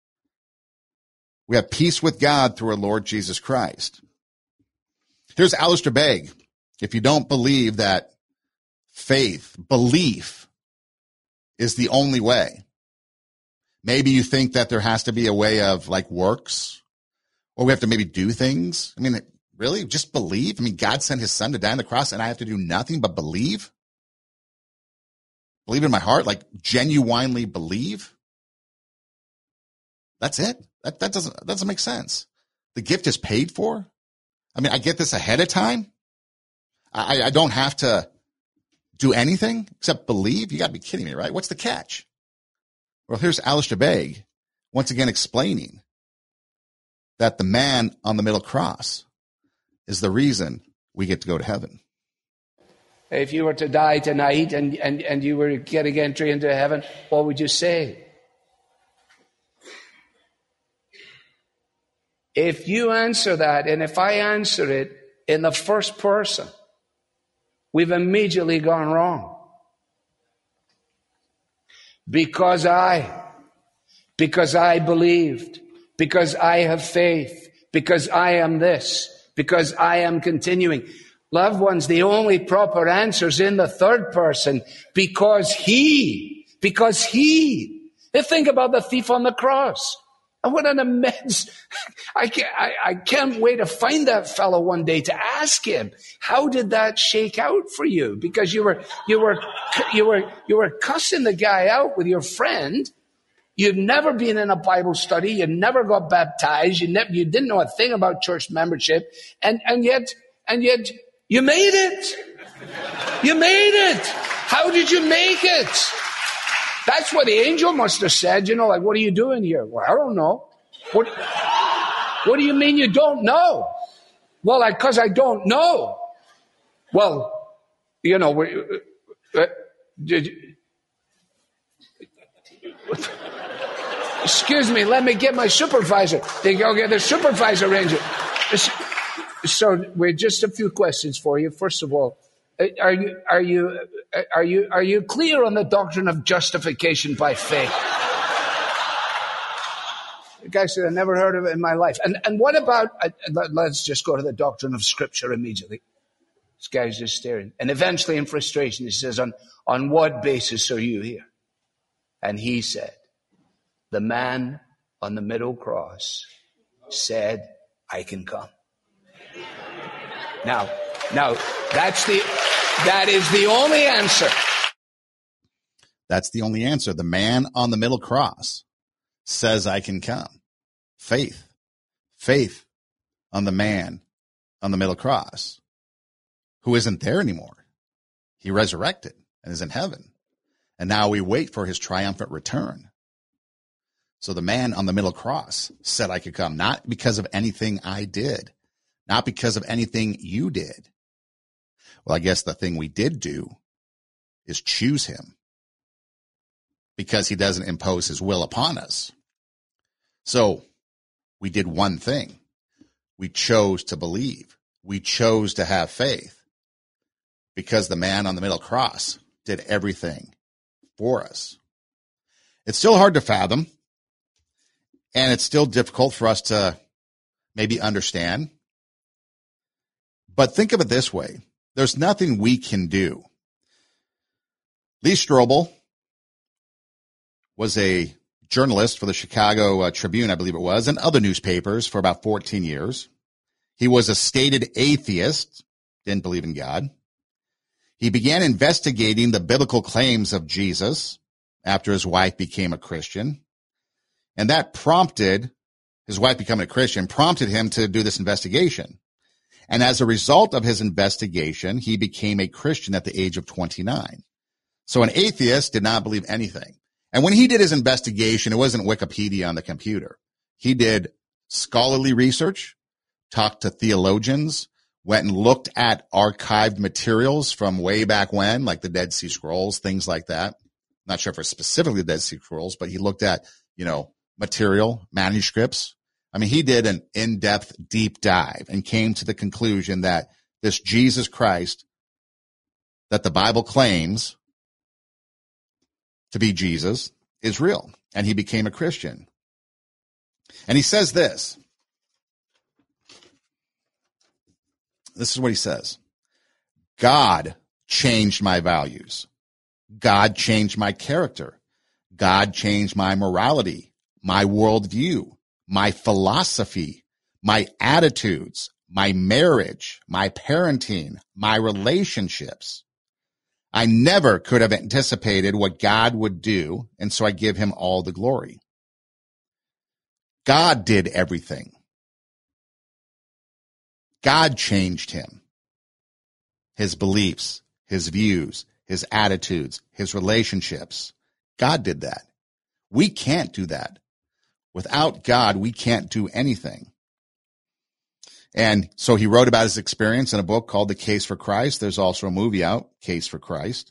We have peace with God through our Lord Jesus Christ. Here's Alistair Begg. If you don't believe that faith, belief, is the only way, maybe you think that there has to be a way of like works, or we have to maybe do things. I mean, really, just believe? I mean, God sent his son to die on the cross, and I have to do nothing but believe? Believe in my heart, like genuinely believe? That's it. That that doesn't that doesn't make sense. The gift is paid for. I mean, I get this ahead of time. I, I don't have to do anything except believe. You got to be kidding me, right? What's the catch? Well, here's Alistair Begg once again explaining that the man on the middle cross is the reason we get to go to heaven. If you were to die tonight and, and, and you were getting entry into heaven, what would you say? If you answer that, and if I answer it in the first person, we've immediately gone wrong. Because I, because I believed, because I have faith, because I am this, because I am continuing. Loved ones, the only proper answer is in the third person, because he, because he. Think about the thief on the cross. And what an immense, I can't, I, I can't wait to find that fellow one day to ask him, how did that shake out for you? Because you were, you were, you were, you were cussing the guy out with your friend. You'd never been in a Bible study. You never got baptized. You never, you didn't know a thing about church membership. And, and yet, and yet you made it. You made it. How did you make it? That's what the angel must have said, you know, like, what are you doing here? Well, I don't know. What, what do you mean you don't know? Well, because I, I don't know. Well, you know, we, uh, did you, excuse me, let me get my supervisor. They go get the supervisor ranger. So, wait, just a few questions for you. First of all, Are you, are you, are you, are you clear on the doctrine of justification by faith? The guy said, I never heard of it in my life. And, and what about, uh, let's just go to the doctrine of Scripture immediately. This guy's just staring. And eventually in frustration, he says, on, on what basis are you here? And he said, the man on the middle cross said, I can come. Now, now, that's the, that is the only answer. That's the only answer. The man on the middle cross says, I can come. Faith. Faith on the man on the middle cross who isn't there anymore. He resurrected and is in heaven. And now we wait for his triumphant return. So the man on the middle cross said, I could come, not because of anything I did, not because of anything you did. Well, I guess the thing we did do is choose him because he doesn't impose his will upon us. So we did one thing. We chose to believe. We chose to have faith because the man on the middle cross did everything for us. It's still hard to fathom, and it's still difficult for us to maybe understand. But think of it this way. There's nothing we can do Lee Strobel was a journalist for the Chicago uh, Tribune, I believe it was, and other newspapers for about fourteen years. He was a stated atheist, didn't believe in God. He began investigating the biblical claims of Jesus after his wife became a Christian. And that prompted, his wife becoming a Christian, prompted him to do this investigation. And as a result of his investigation, he became a Christian at the age of twenty-nine. So an atheist did not believe anything. And when he did his investigation, it wasn't Wikipedia on the computer. He did scholarly research, talked to theologians, went and looked at archived materials from way back when, like the Dead Sea Scrolls, things like that. Not sure if it's specifically the Dead Sea Scrolls, but he looked at, you know, material, manuscripts. I mean, he did an in-depth deep dive and came to the conclusion that this Jesus Christ that the Bible claims to be Jesus is real. And he became a Christian. And he says this. This is what he says. God changed my values. God changed my character. God changed my morality, my worldview, my philosophy, my attitudes, my marriage, my parenting, my relationships. I never could have anticipated what God would do, and so I give him all the glory. God did everything. God changed him, his beliefs, his views, his attitudes, his relationships. God did that. We can't do that. Without God, we can't do anything. And so he wrote about his experience in a book called The Case for Christ. There's also a movie out, Case for Christ.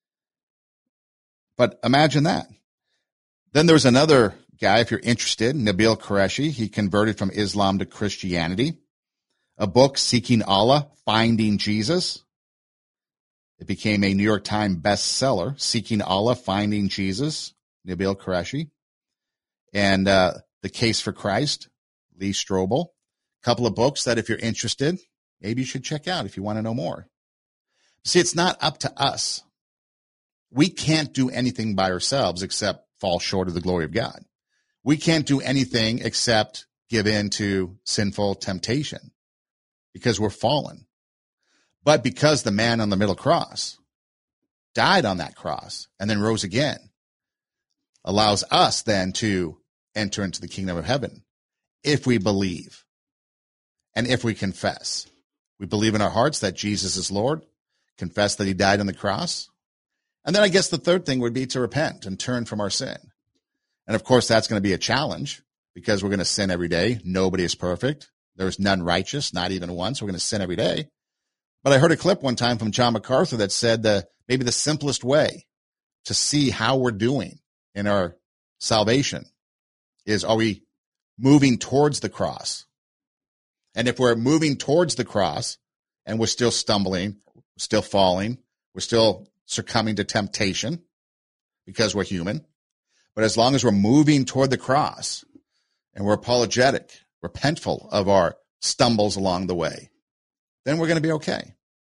But imagine that. Then there's another guy, if you're interested, Nabil Qureshi. He converted from Islam to Christianity. A book, Seeking Allah, Finding Jesus. It became a New York Times bestseller, Seeking Allah, Finding Jesus, Nabil Qureshi. And uh, The Case for Christ, Lee Strobel. A couple of books that if you're interested, maybe you should check out if you want to know more. See, it's not up to us. We can't do anything by ourselves except fall short of the glory of God. We can't do anything except give in to sinful temptation because we're fallen. But because the man on the middle cross died on that cross and then rose again, allows us then to enter into the kingdom of heaven if we believe and if we confess. We believe in our hearts that Jesus is Lord, confess that he died on the cross. And then I guess the third thing would be to repent and turn from our sin. And of course, that's going to be a challenge because we're going to sin every day. Nobody is perfect. There's none righteous, not even one. So we're going to sin every day. But I heard a clip one time from John MacArthur that said that maybe the simplest way to see how we're doing in our salvation is, are we moving towards the cross? And if we're moving towards the cross and we're still stumbling, still falling, we're still succumbing to temptation because we're human. But as long as we're moving toward the cross and we're apologetic, repentful of our stumbles along the way, then we're going to be okay.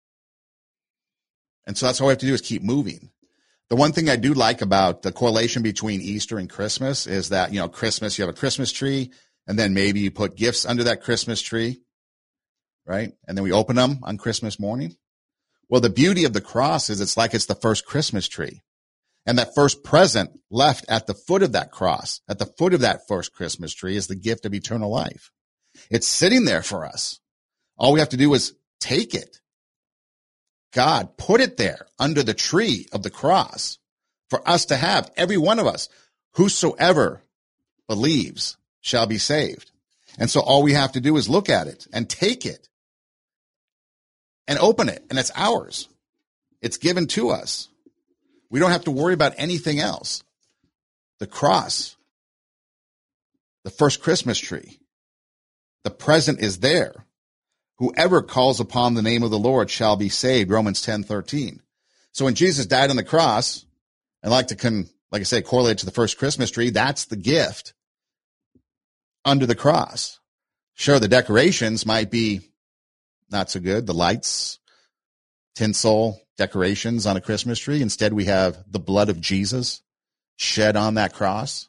And so that's all we have to do is keep moving. The one thing I do like about the correlation between Easter and Christmas is that, you know, Christmas, you have a Christmas tree, and then maybe you put gifts under that Christmas tree, right? And then we open them on Christmas morning. Well, the beauty of the cross is it's like it's the first Christmas tree. And that first present left at the foot of that cross, at the foot of that first Christmas tree, is the gift of eternal life. It's sitting there for us. All we have to do is take it. God put it there under the tree of the cross for us to have. Every one of us, whosoever believes shall be saved. And so all we have to do is look at it and take it and open it, and it's ours. It's given to us. We don't have to worry about anything else. The cross, the first Christmas tree, the present is there. Whoever calls upon the name of the Lord shall be saved, Romans ten thirteen. So when Jesus died on the cross, and like to, con, like I say, correlate to the first Christmas tree, that's the gift under the cross. Sure, the decorations might be not so good, the lights, tinsel, decorations on a Christmas tree. Instead, we have the blood of Jesus shed on that cross.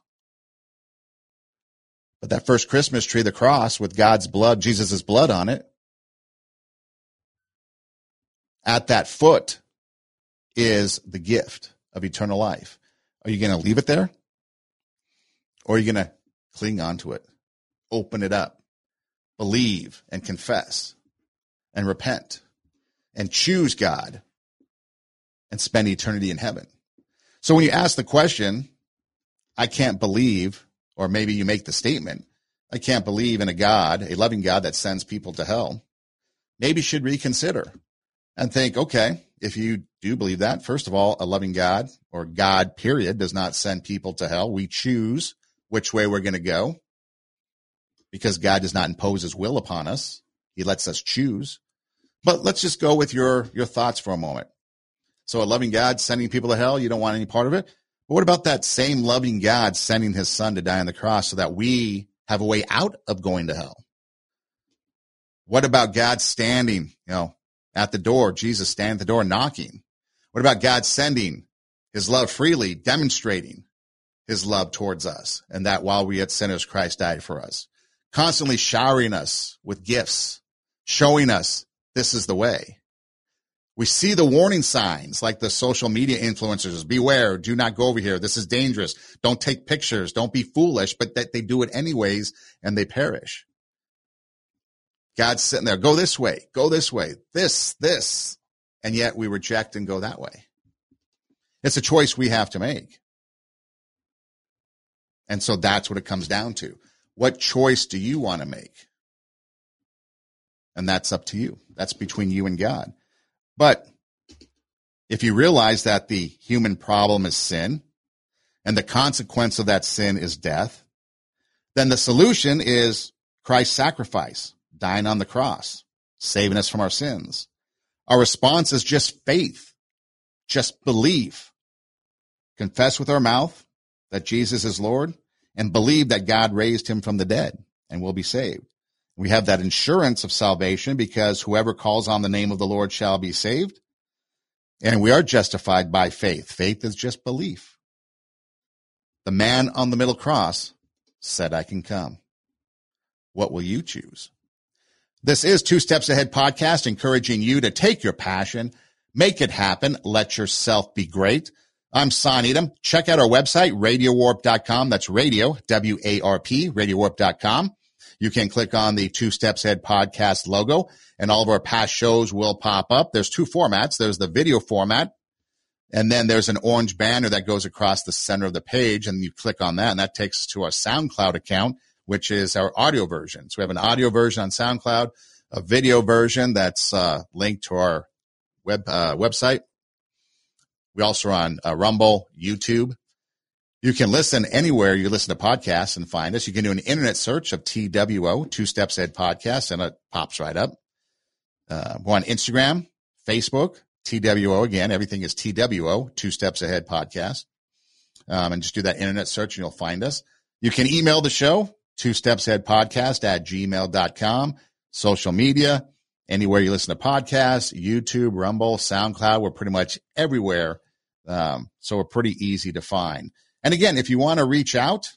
But that first Christmas tree, the cross with God's blood, Jesus' blood on it, at that foot is the gift of eternal life. Are you going to leave it there? Or are you going to cling onto it, open it up, believe and confess and repent and choose God and spend eternity in heaven? So when you ask the question, I can't believe, or maybe you make the statement, I can't believe in a God, a loving God that sends people to hell, maybe you should reconsider and think, okay, if you do believe that, first of all, a loving God, or God, period, does not send people to hell. We choose which way we're going to go because God does not impose his will upon us. He lets us choose. But let's just go with your, your thoughts for a moment. So a loving God sending people to hell, you don't want any part of it. But what about that same loving God sending his son to die on the cross so that we have a way out of going to hell? What about God standing, you know, at the door, Jesus standing at the door knocking? What about God sending his love freely, demonstrating his love towards us, and that while we yet sinners, Christ died for us, constantly showering us with gifts, showing us this is the way. We see the warning signs like the social media influencers, beware, do not go over here. This is dangerous. Don't take pictures. Don't be foolish, but that they do it anyways and they perish. God's sitting there, go this way, go this way, this, this, and yet we reject and go that way. It's a choice we have to make. And so that's what it comes down to. What choice do you want to make? And that's up to you. That's between you and God. But if you realize that the human problem is sin, and the consequence of that sin is death, then the solution is Christ's sacrifice, dying on the cross, saving us from our sins. Our response is just faith, just belief. Confess with our mouth that Jesus is Lord and believe that God raised him from the dead and we'll be saved. We have that insurance of salvation because whoever calls on the name of the Lord shall be saved. And we are justified by faith. Faith is just belief. The man on the middle cross said, I can come. What will you choose? This is Two Steps Ahead podcast, encouraging you to take your passion, make it happen, let yourself be great. I'm Son Edom. Check out our website, radio warp dot com. That's radio, W A R P, radio warp dot com. You can click on the Two Steps Ahead podcast logo, and all of our past shows will pop up. There's two formats. There's the video format, and then there's an orange banner that goes across the center of the page, and you click on that, and that takes us to our SoundCloud account, which is our audio version. So we have an audio version on SoundCloud, a video version that's uh, linked to our web uh, website. We also are on uh, Rumble, YouTube. You can listen anywhere you listen to podcasts and find us. You can do an internet search of T W O, Two Steps Ahead Podcast, and it pops right up. Uh, we're on Instagram, Facebook, T W O again. Everything is T W O, Two Steps Ahead Podcast. Um, and just do that internet search and you'll find us. You can email the show, Two Steps Ahead Podcast at gmail dot com. Social media, anywhere you listen to podcasts, YouTube, Rumble, SoundCloud, we're pretty much everywhere. Um, so we're pretty easy to find. And again, if you want to reach out,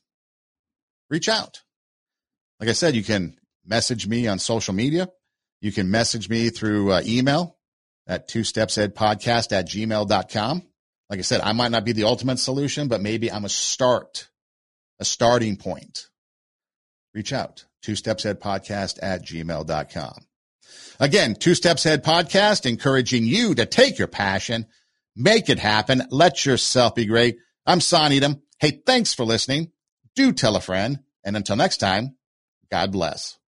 reach out. Like I said, you can message me on social media. You can message me through uh, email at two steps ahead podcast at gmail dot com. Like I said, I might not be the ultimate solution, but maybe I'm a start, a starting point. Reach out, two steps ahead podcast at gmail dot com. Again, Two Steps Ahead Podcast, encouraging you to take your passion, make it happen, let yourself be great. I'm Son Edom. Hey, thanks for listening. Do tell a friend. And until next time, God bless.